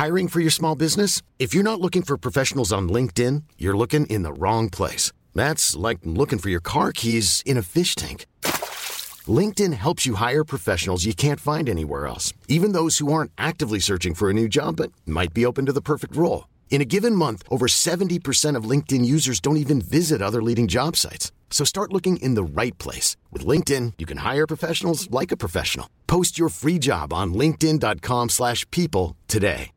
Hiring for your small business? If you're not looking for professionals on LinkedIn, you're looking in the wrong place. That's like looking for your car keys in a fish tank. LinkedIn helps you hire professionals you can't find anywhere else, even those who aren't actively searching for a new job but might be open to the perfect role. In a given month, over 70% of LinkedIn users don't even visit other leading job sites. So start looking in the right place. With LinkedIn, you can hire professionals like a professional. Post your free job on linkedin.com/people today.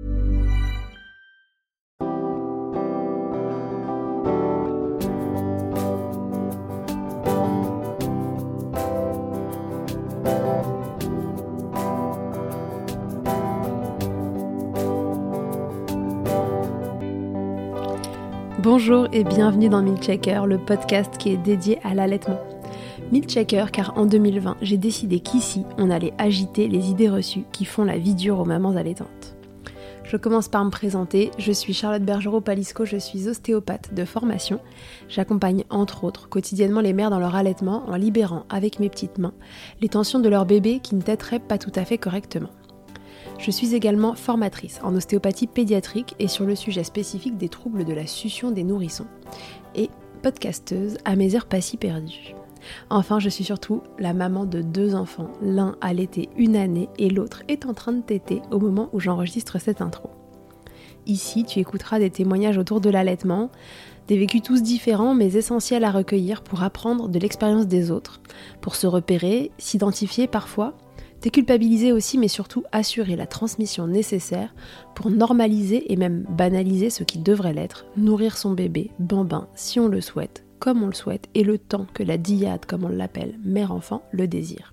Bonjour et bienvenue dans Milkshaker, le podcast qui est dédié à l'allaitement. Milkshaker car en 2020, j'ai décidé qu'ici, on allait agiter les idées reçues qui font la vie dure aux mamans allaitantes. Je commence par me présenter, je suis Charlotte Bergerot-Palisco, je suis ostéopathe de formation. J'accompagne entre autres quotidiennement les mères dans leur allaitement en libérant avec mes petites mains les tensions de leur bébé qui ne téteraient pas tout à fait correctement. Je suis également formatrice en ostéopathie pédiatrique et sur le sujet spécifique des troubles de la succion des nourrissons. Et podcasteuse à mes heures pas si perdues. Enfin, je suis surtout la maman de 2 enfants, l'un allaité 1 année et l'autre est en train de téter au moment où j'enregistre cette intro. Ici, tu écouteras des témoignages autour de l'allaitement, des vécus tous différents mais essentiels à recueillir pour apprendre de l'expérience des autres, pour se repérer, s'identifier parfois, déculpabiliser aussi, mais surtout assurer la transmission nécessaire pour normaliser et même banaliser ce qui devrait l'être, nourrir son bébé, bambin, si on le souhaite, comme on le souhaite, et le temps que la dyade, comme on l'appelle, mère-enfant, le désire.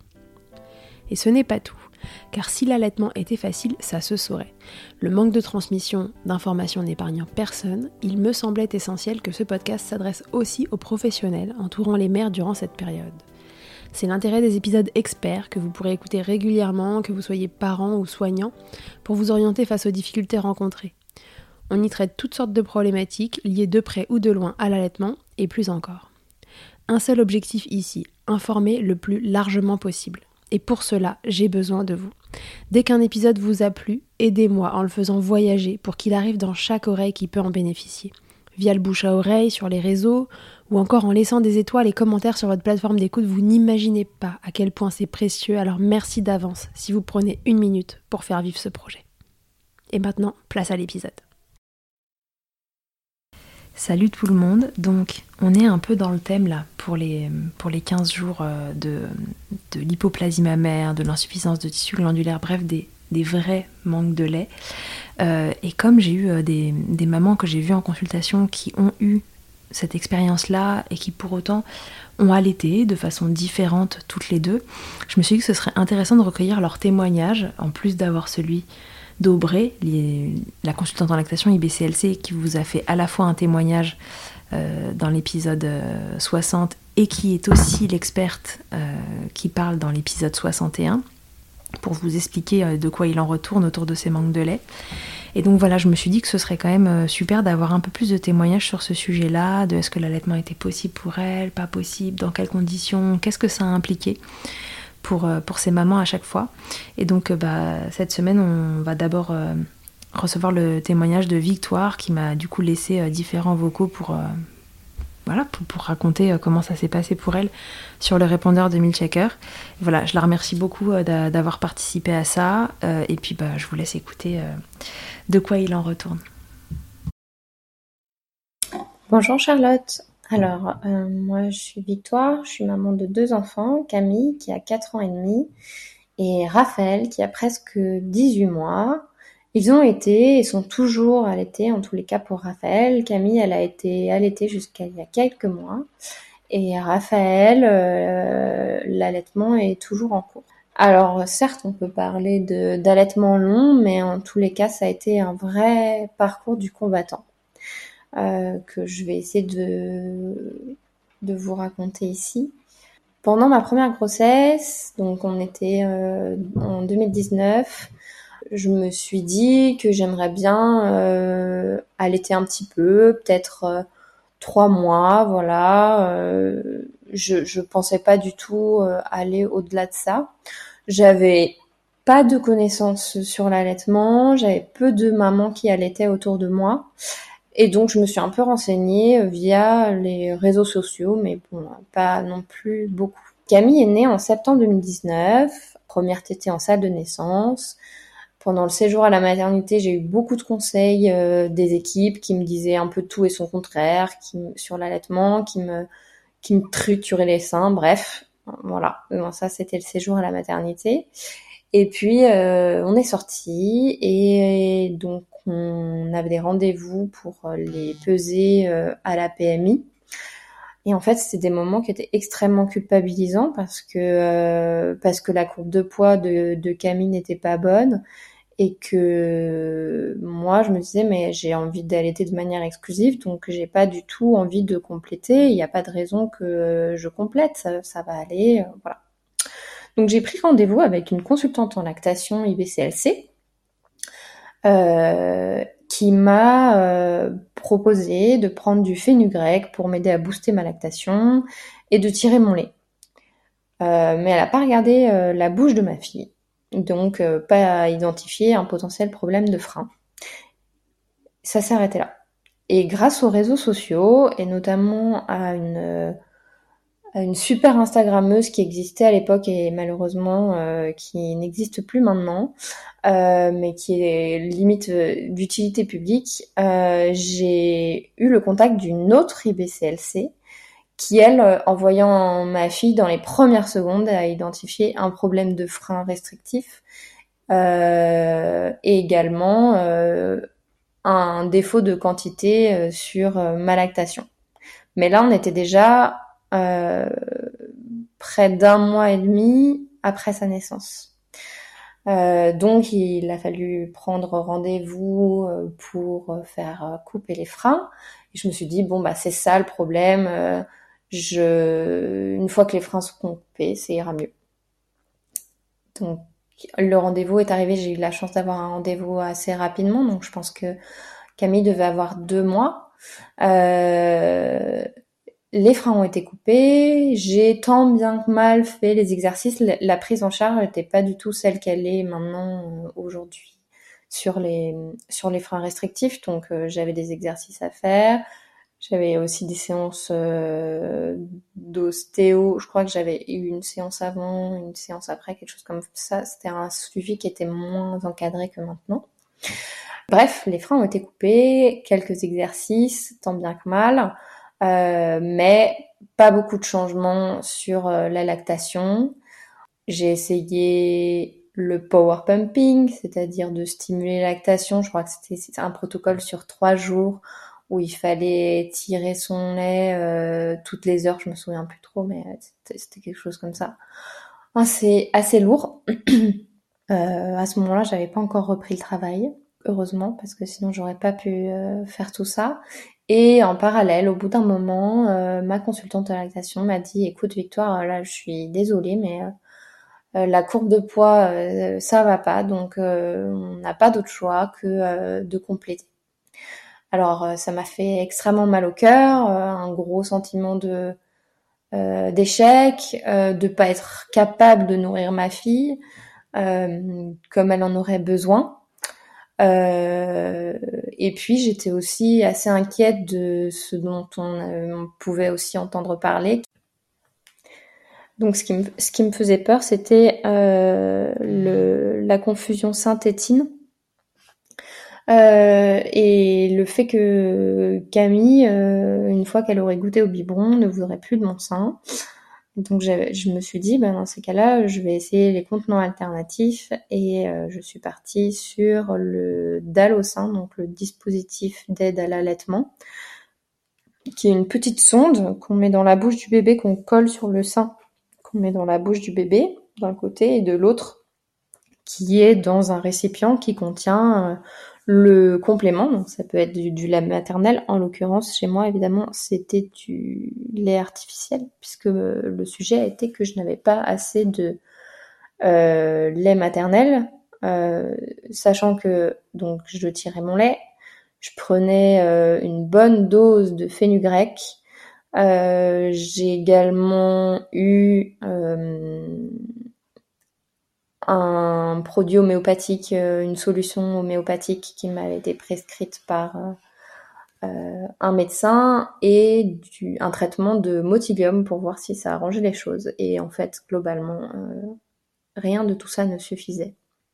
Et ce n'est pas tout, car si l'allaitement était facile, ça se saurait. Le manque de transmission d'informations n'épargnant personne, il me semblait essentiel que ce podcast s'adresse aussi aux professionnels entourant les mères durant cette période. C'est l'intérêt des épisodes experts que vous pourrez écouter régulièrement, que vous soyez parents ou soignants, pour vous orienter face aux difficultés rencontrées. On y traite toutes sortes de problématiques liées de près ou de loin à l'allaitement, et plus encore. Un seul objectif ici, informer le plus largement possible. Et pour cela, j'ai besoin de vous. Dès qu'un épisode vous a plu, aidez-moi en le faisant voyager pour qu'il arrive dans chaque oreille qui peut en bénéficier. Via le bouche à oreille, sur les réseaux, ou encore en laissant des étoiles et commentaires sur votre plateforme d'écoute, vous n'imaginez pas à quel point c'est précieux, alors merci d'avance si vous prenez 1 minute pour faire vivre ce projet. Et maintenant, place à l'épisode. Salut tout le monde, donc on est un peu dans le thème là, pour les 15 jours de l'hypoplasie mammaire, de l'insuffisance de tissu glandulaire, bref des vrais manques de lait. Et comme j'ai eu des mamans que j'ai vues en consultation qui ont eu cette expérience-là et qui pour autant ont allaité de façon différente toutes les deux, je me suis dit que ce serait intéressant de recueillir leurs témoignages, en plus d'avoir celui d'Aubrey, la consultante en lactation IBCLC, qui vous a fait à la fois un témoignage dans l'épisode 60 et qui est aussi l'experte qui parle dans l'épisode 61, pour vous expliquer de quoi il en retourne autour de ces manques de lait. Et donc voilà, je me suis dit que ce serait quand même super d'avoir un peu plus de témoignages sur ce sujet-là, de est-ce que l'allaitement était possible pour elle, pas possible, dans quelles conditions, qu'est-ce que ça a impliqué pour ces mamans à chaque fois. Et donc cette semaine, on va d'abord recevoir le témoignage de Victoire qui m'a du coup laissé différents vocaux pour raconter comment ça s'est passé pour elle sur le répondeur de Milkshaker. Voilà, je la remercie beaucoup d'avoir participé à ça. Et puis je vous laisse écouter de quoi il en retourne. Bonjour Charlotte. Alors, moi je suis Victoire, je suis maman de 2 enfants, Camille qui a 4 ans et demi et Raphaël qui a presque 18 mois. Ils ont été et sont toujours allaités, en tous les cas pour Raphaël. Camille, elle a été allaitée jusqu'à il y a quelques mois. Et Raphaël, l'allaitement est toujours en cours. Alors certes, on peut parler d'allaitement long, mais en tous les cas, ça a été un vrai parcours du combattant que je vais essayer de vous raconter ici. Pendant ma première grossesse, donc on était en 2019, je me suis dit que j'aimerais bien allaiter un petit peu, peut-être 3 mois, voilà. Je pensais pas du tout aller au-delà de ça. J'avais pas de connaissances sur l'allaitement, j'avais peu de mamans qui allaitaient autour de moi. Et donc, je me suis un peu renseignée via les réseaux sociaux, mais bon, pas non plus beaucoup. Camille est née en septembre 2019, première tétée en salle de naissance. Pendant le séjour à la maternité, j'ai eu beaucoup de conseils des équipes qui me disaient un peu tout et son contraire, sur l'allaitement, qui me trituraient les seins, bref. Voilà, bon, ça c'était le séjour à la maternité. Et puis, on est sortis et donc on avait des rendez-vous pour les peser à la PMI. Et en fait, c'était des moments qui étaient extrêmement culpabilisants parce que la courbe de poids de Camille n'était pas bonne et que moi, je me disais mais j'ai envie d'allaiter de manière exclusive, donc j'ai pas du tout envie de compléter. Il n'y a pas de raison que je complète, ça va aller, voilà. Donc j'ai pris rendez-vous avec une consultante en lactation IBCLC qui m'a proposé de prendre du fenugrec pour m'aider à booster ma lactation et de tirer mon lait. Mais elle n'a pas regardé la bouche de ma fille, donc pas identifié un potentiel problème de frein. Ça s'est arrêté là. Et grâce aux réseaux sociaux, et notamment à une super Instagrammeuse qui existait à l'époque et malheureusement qui n'existe plus maintenant, mais qui est limite d'utilité publique, j'ai eu le contact d'une autre IBCLC qui, elle, en voyant ma fille dans les premières secondes, a identifié un problème de frein restrictif et également un défaut de quantité sur ma lactation. Mais là, on était déjà près d'1 mois et demi après sa naissance. Donc il a fallu prendre rendez-vous pour faire couper les freins. Et je me suis dit bon bah c'est ça le problème. Une fois que les freins sont coupés, ça ira mieux. Donc le rendez-vous est arrivé. J'ai eu la chance d'avoir un rendez-vous assez rapidement. Donc je pense que Camille devait avoir 2 mois. Les freins ont été coupés, j'ai tant bien que mal fait les exercices. La prise en charge n'était pas du tout celle qu'elle est maintenant aujourd'hui sur les freins restrictifs. Donc j'avais des exercices à faire. J'avais aussi des séances d'ostéo. Je crois que j'avais eu une séance avant, une séance après, quelque chose comme ça. C'était un suivi qui était moins encadré que maintenant. Bref, les freins ont été coupés, quelques exercices, tant bien que mal. Mais pas beaucoup de changements sur la lactation. J'ai essayé le power pumping, c'est-à-dire de stimuler la lactation. Je crois que c'était un protocole sur 3 jours où il fallait tirer son lait toutes les heures. Je me souviens plus trop, mais c'était quelque chose comme ça. C'est assez lourd. À ce moment-là, j'avais pas encore repris le travail, heureusement, parce que sinon j'aurais pas pu faire tout ça. Et en parallèle, au bout d'un moment, ma consultante de lactation m'a dit « Écoute Victoire, là je suis désolée, mais la courbe de poids, ça va pas, donc on n'a pas d'autre choix que de compléter. » Alors ça m'a fait extrêmement mal au cœur, un gros sentiment d'échec, de pas être capable de nourrir ma fille comme elle en aurait besoin. Et puis j'étais aussi assez inquiète de ce dont on pouvait aussi entendre parler. Donc ce qui me faisait peur, c'était la confusion sein-tétine et le fait que Camille, une fois qu'elle aurait goûté au biberon, ne voudrait plus de mon sein. Donc je me suis dit, dans ces cas-là, je vais essayer les contenants alternatifs et je suis partie sur le DAL au sein, donc le dispositif d'aide à l'allaitement, qui est une petite sonde qu'on met dans la bouche du bébé, qu'on colle sur le sein, qu'on met dans la bouche du bébé d'un côté et de l'autre, qui est dans un récipient qui contient le complément. Donc ça peut être du lait maternel. En l'occurrence, chez moi, évidemment, c'était du lait artificiel, puisque le sujet a été que je n'avais pas assez de lait maternel, sachant que donc je tirais mon lait, je prenais une bonne dose de fenugrec. J'ai également eu un produit homéopathique, une solution homéopathique qui m'avait été prescrite par un médecin et un traitement de Motivium pour voir si ça arrangeait les choses. Et en fait, globalement, rien de tout ça ne suffisait.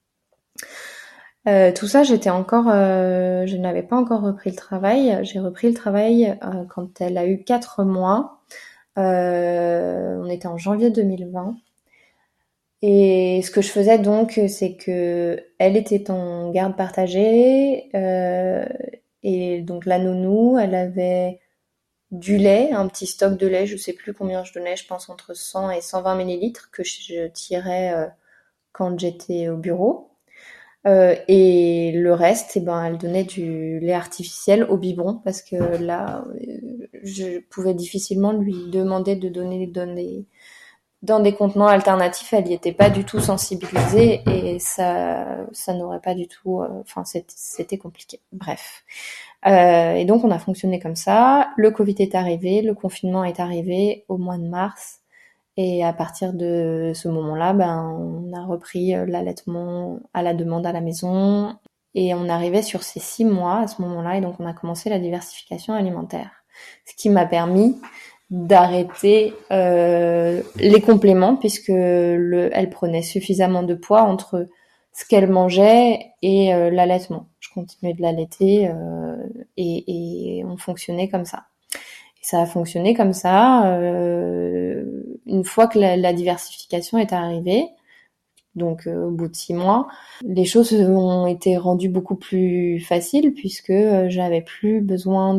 Tout ça, je n'avais pas encore repris le travail. J'ai repris le travail quand elle a eu 4 mois. On était en janvier 2020. Et ce que je faisais donc, c'est que elle était en garde partagée, et donc la nounou, elle avait du lait, un petit stock de lait, je sais plus combien je donnais, je pense entre 100 et 120 millilitres que je tirais quand j'étais au bureau. Et le reste, elle donnait du lait artificiel au biberon parce que là, je pouvais difficilement lui demander de donner dans des contenants alternatifs. Elle y était pas du tout sensibilisée et ça n'aurait pas du tout. C'était compliqué. Bref. Et donc on a fonctionné comme ça. Le Covid est arrivé, le confinement est arrivé au mois de mars. Et à partir de ce moment-là, on a repris l'allaitement à la demande à la maison. Et on arrivait sur ces 6 mois à ce moment-là. Et donc, on a commencé la diversification alimentaire. Ce qui m'a permis d'arrêter les compléments puisque elle prenait suffisamment de poids entre ce qu'elle mangeait et l'allaitement. Je continuais de l'allaiter et on fonctionnait comme ça. Ça a fonctionné comme ça. Une fois que la diversification est arrivée, donc au bout de 6 mois, les choses ont été rendues beaucoup plus faciles puisque je n'avais plus besoin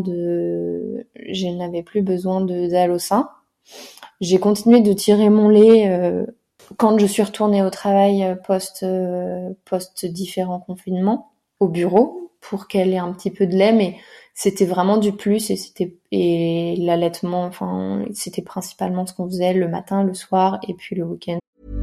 d'alle au sein. J'ai continué de tirer mon lait quand je suis retournée au travail post différents confinements au bureau pour qu'elle ait un petit peu de lait, mais c'était vraiment du plus et l'allaitement, c'était principalement ce qu'on faisait le matin, le soir et puis le week-end.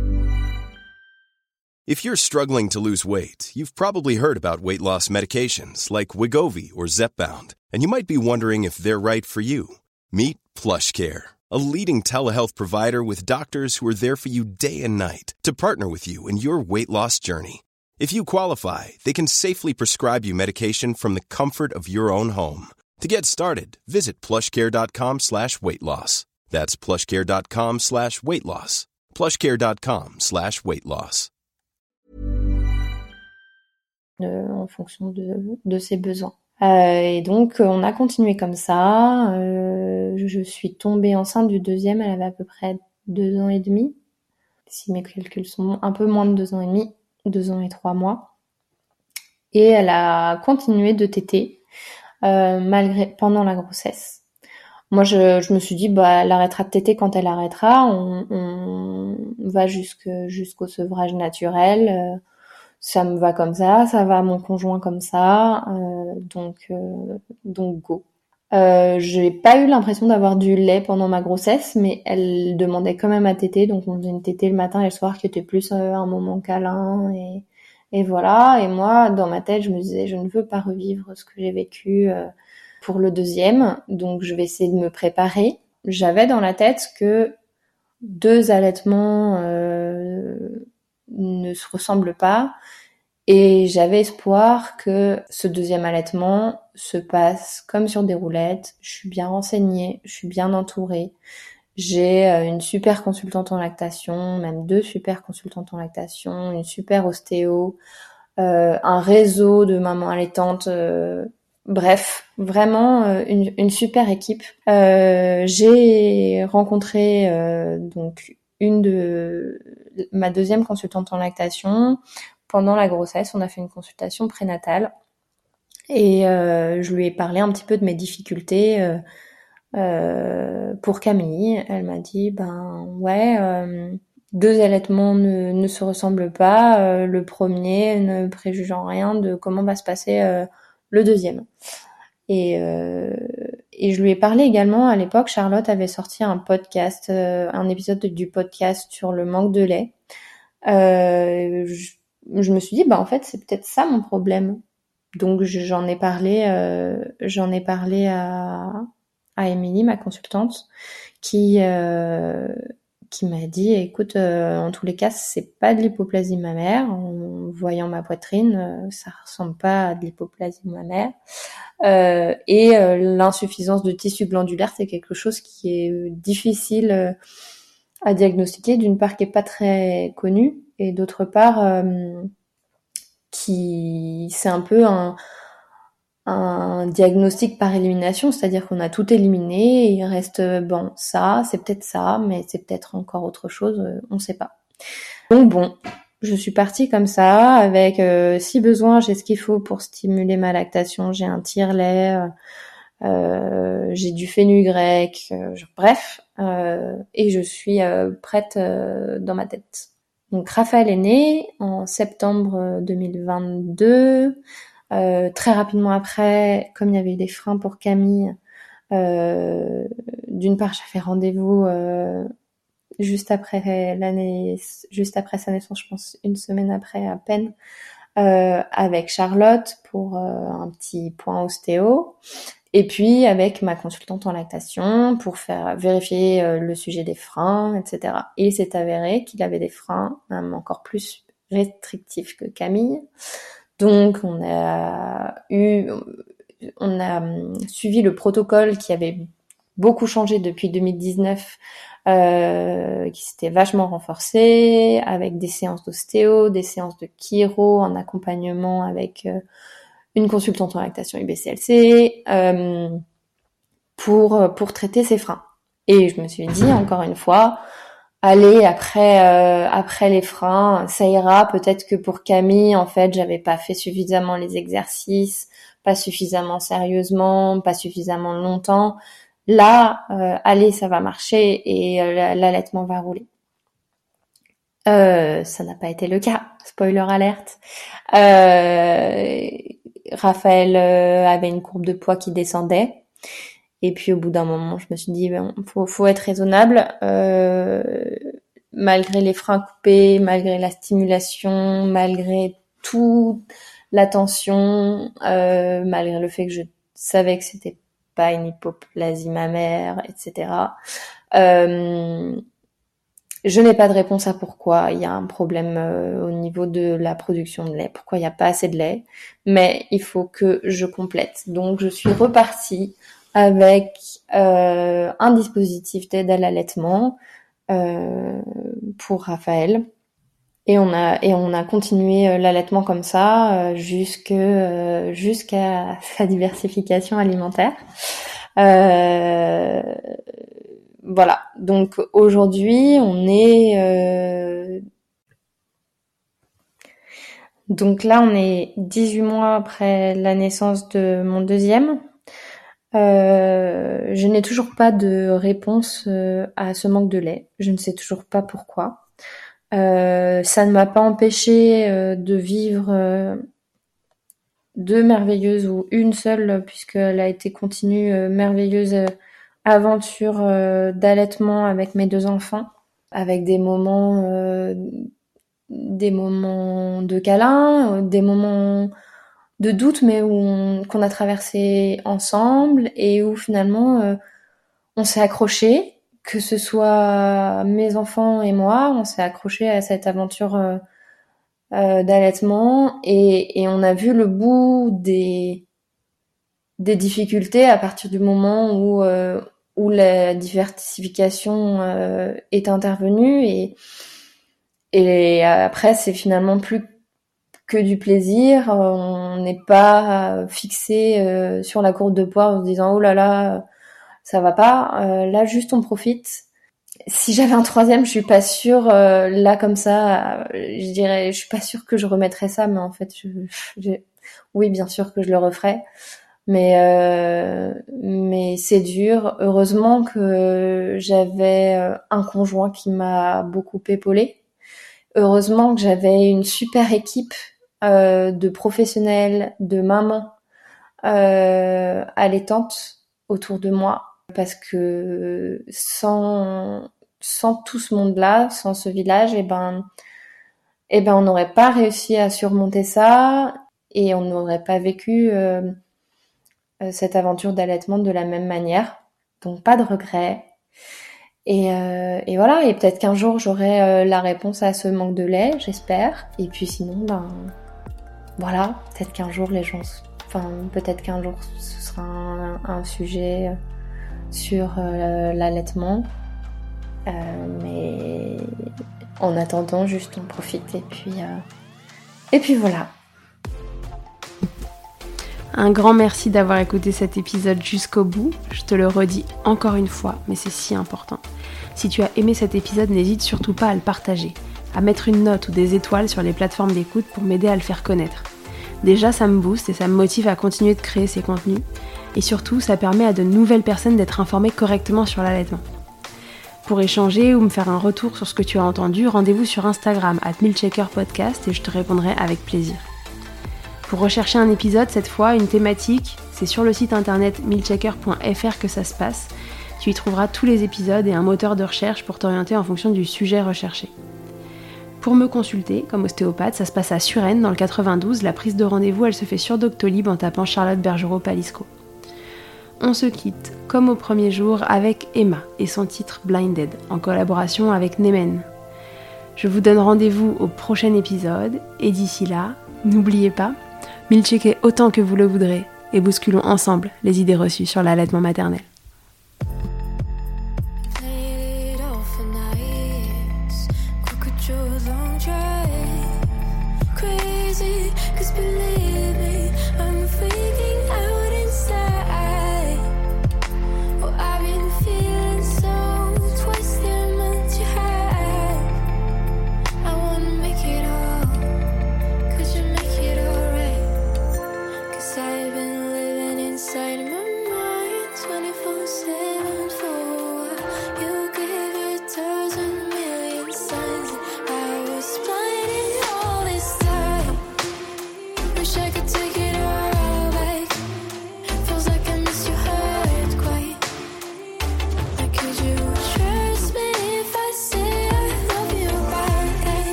If you're struggling to lose weight, you've probably heard about weight loss medications like Wegovy or Zepbound, and you might be wondering if they're right for you. Meet PlushCare, a leading telehealth provider with doctors who are there for you day and night to partner with you in your weight loss journey. If you qualify, they can safely prescribe you medication from the comfort of your own home. To get started, visit plushcare.com/weightloss. That's plushcare.com/weightloss. plushcare.com/weightloss. En fonction de ses besoins. Et donc, on a continué comme ça. Je suis tombée enceinte du deuxième, elle avait à peu près 2 ans et demi. Si mes calculs sont un peu moins de 2 ans et demi, 2 ans et 3 mois. Et elle a continué de téter pendant la grossesse. Moi, je me suis dit, elle arrêtera de téter quand elle arrêtera. On va jusqu'au sevrage naturel. Ça me va comme ça va à mon conjoint comme ça. Donc go. J'ai pas eu l'impression d'avoir du lait pendant ma grossesse, mais elle demandait quand même à téter, donc on faisait une tétée le matin et le soir qui était plus un moment câlin et voilà. Et moi, dans ma tête, je me disais, je ne veux pas revivre ce que j'ai vécu pour le deuxième, donc je vais essayer de me préparer. J'avais dans la tête que 2 allaitements ne se ressemblent pas. Et j'avais espoir que ce deuxième allaitement se passe comme sur des roulettes. Je suis bien renseignée, je suis bien entourée. J'ai une super consultante en lactation, même 2 super consultantes en lactation, une super ostéo, un réseau de mamans allaitantes. Bref, vraiment une super équipe. J'ai rencontré donc ma deuxième consultante en lactation. Pendant la grossesse, on a fait une consultation prénatale et je lui ai parlé un petit peu de mes difficultés pour Camille. Elle m'a dit, 2 allaitements ne se ressemblent pas. Le premier ne préjugeant rien de comment va se passer le deuxième. Et je lui ai parlé également, à l'époque, Charlotte avait sorti un podcast, un épisode du podcast sur le manque de lait. Je me suis dit, en fait, c'est peut-être ça mon problème. Donc, j'en ai parlé à Émilie, ma consultante, qui qui m'a dit écoute, en tous les cas, c'est pas de l'hypoplasie mammaire. En voyant ma poitrine, ça ressemble pas à de l'hypoplasie mammaire. Et l'insuffisance de tissu glandulaire, c'est quelque chose qui est difficile à diagnostiquer, d'une part qui est pas très connu, et d'autre part qui c'est un peu un diagnostic par élimination, c'est-à-dire qu'on a tout éliminé et il reste bon, ça, c'est peut-être ça, mais c'est peut-être encore autre chose, on sait pas. Donc bon, je suis partie comme ça avec si besoin, j'ai ce qu'il faut pour stimuler ma lactation, j'ai un tire-lait, j'ai du fenugrec, bref, et je suis prête dans ma tête. Donc Raphaël est né en septembre 2022. Très rapidement après, comme il y avait eu des freins pour Camille, d'une part j'avais rendez-vous juste après sa naissance, je pense une semaine après à peine, avec Charlotte pour un petit point ostéo, et puis avec ma consultante en lactation pour faire vérifier le sujet des freins, etc. Et il s'est avéré qu'il avait des freins même encore plus restrictifs que Camille. Donc on a suivi le protocole qui avait beaucoup changé depuis 2019, qui s'était vachement renforcé, avec des séances d'ostéo, des séances de chiro en accompagnement avec une consultante en lactation IBCLC, pour traiter ses freins. Et je me suis dit, encore une fois, allez, après les freins, ça ira. Peut-être que pour Camille, en fait, j'avais pas fait suffisamment les exercices, pas suffisamment sérieusement, pas suffisamment longtemps. Là, allez, ça va marcher et l'allaitement va rouler. Ça n'a pas été le cas. Spoiler alerte. Raphaël avait une courbe de poids qui descendait. Et puis au bout d'un moment, je me suis dit, faut être raisonnable. Malgré les freins coupés, malgré la stimulation, malgré toute l'attention, malgré le fait que je savais que c'était pas une hypoplasie mammaire, etc. Je n'ai pas de réponse à pourquoi il y a un problème au niveau de la production de lait, pourquoi il n'y a pas assez de lait, mais il faut que je complète. Donc je suis repartie avec un dispositif d'aide à l'allaitement pour Raphaël. Et on a continué l'allaitement comme ça jusqu'à sa diversification alimentaire. Voilà. Donc aujourd'hui, donc là, on est 18 mois après la naissance de mon deuxième. Je n'ai toujours pas de réponse à ce manque de lait. Je ne sais toujours pas pourquoi. Ça ne m'a pas empêché de vivre deux merveilleuses, ou une seule, puisqu'elle a été continue, merveilleuse aventure d'allaitement avec mes deux enfants, avec des moments de câlin, des moments de doute, mais qu'on a traversé ensemble et où finalement on s'est accrochés, que ce soit mes enfants et moi, on s'est accrochés à cette aventure d'allaitement, et on a vu le bout des difficultés à partir du moment où la diversification est intervenue, et après c'est finalement plus que du plaisir. On n'est pas fixé sur la courbe de poids en se disant oh là là ça va pas. Là juste on profite. Si j'avais un troisième, je suis pas sûre là comme ça, je dirais, je suis pas sûre que je remettrais ça, mais en fait oui bien sûr que je le referais. Mais c'est dur. Heureusement que j'avais un conjoint qui m'a beaucoup épaulée. Heureusement que j'avais une super équipe de professionnels, de mamans allaitantes autour de moi, parce que sans tout ce monde-là, sans ce village, on n'aurait pas réussi à surmonter ça, et on n'aurait pas vécu cette aventure d'allaitement de la même manière. Donc pas de regrets. Et voilà, et peut-être qu'un jour j'aurai la réponse à ce manque de lait, j'espère. Et puis sinon, voilà, peut-être qu'un jour peut-être qu'un jour ce sera un sujet sur l'allaitement. Mais en attendant, juste on profite et puis voilà. Un grand merci d'avoir écouté cet épisode jusqu'au bout. Je te le redis encore une fois, mais c'est si important. Si tu as aimé cet épisode, n'hésite surtout pas à le partager, à mettre une note ou des étoiles sur les plateformes d'écoute pour m'aider à le faire connaître. Déjà, ça me booste et ça me motive à continuer de créer ces contenus. Et surtout, ça permet à de nouvelles personnes d'être informées correctement sur l'allaitement. Pour échanger ou me faire un retour sur ce que tu as entendu, rendez-vous sur Instagram @milcheckerpodcast et je te répondrai avec plaisir. Pour rechercher un épisode, cette fois, une thématique, c'est sur le site internet milchecker.fr que ça se passe. Tu y trouveras tous les épisodes et un moteur de recherche pour t'orienter en fonction du sujet recherché. Pour me consulter, comme ostéopathe, ça se passe à Suresnes, dans le 92. La prise de rendez-vous, elle se fait sur Doctolib en tapant Charlotte Bergerot-Palisco. On se quitte, comme au premier jour, avec Emma et son titre Blinded, en collaboration avec Nemen. Je vous donne rendez-vous au prochain épisode, et d'ici là, n'oubliez pas, milcheckez autant que vous le voudrez, et bousculons ensemble les idées reçues sur l'allaitement maternel.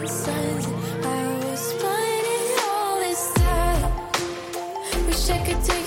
Wish I could take